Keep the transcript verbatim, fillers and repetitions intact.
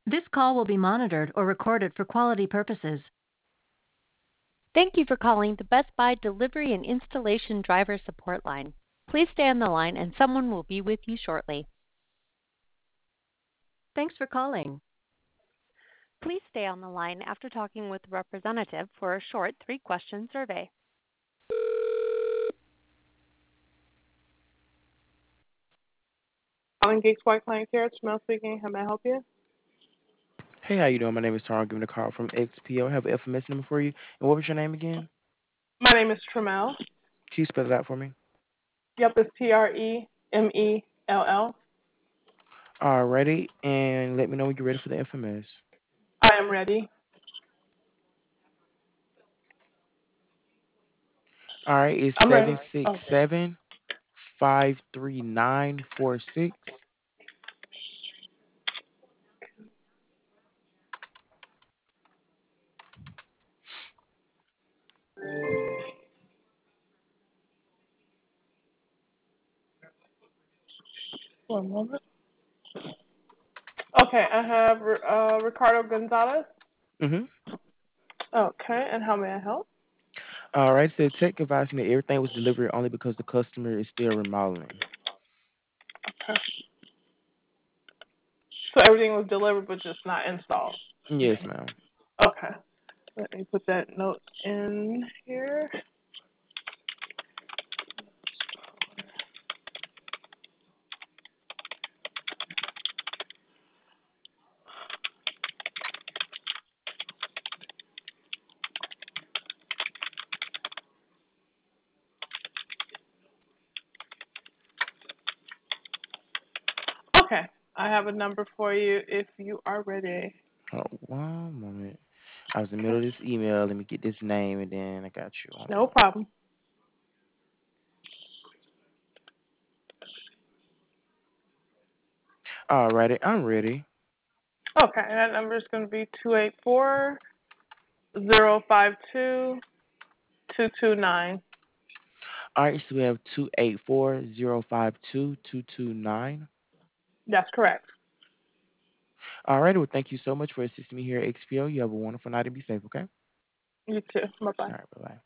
This call will be monitored or recorded for quality purposes. Thank you for calling the Best Buy Delivery and Installation Driver Support Line. Please stay on the line and someone will be with you shortly. Thanks for calling. Please stay on the line after talking with the representative for a short three-question survey. Calling Geeks White Client Care. It's Mel speaking. How may I help you? Hey, how you doing? My name is Tara. I'm giving a call from X P O. I have an F M S number for you. And what was your name again? My name is Tremel. Can you spell it out for me? Yep, it's T R E M E L L. Alrighty, and let me know when you're ready for the F M S. I am ready. All right, it's I'm ready. seven six Okay. seven five three nine four six. One moment. Okay, I have uh, Ricardo Gonzalez. Mm-hmm. Okay, and how may I help? All right, so tech advising that everything was delivered only because the customer is still remodeling. Okay. So everything was delivered but just not installed. Yes, ma'am. Okay. Let me put that note in here. Okay. I have a number for you if you are ready. Oh, one moment. I was in the middle Okay. of this email. Let me get this name, and then I got you. One No moment. problem. All righty, I'm ready. Okay, that number is going to be two eight four zero five two two two nine. All right, so we have two eight four zero five two two two nine. That's correct. All right, well, thank you so much for assisting me here at X P O. You have a wonderful night and be safe, okay? You too. Bye bye. All right, bye bye.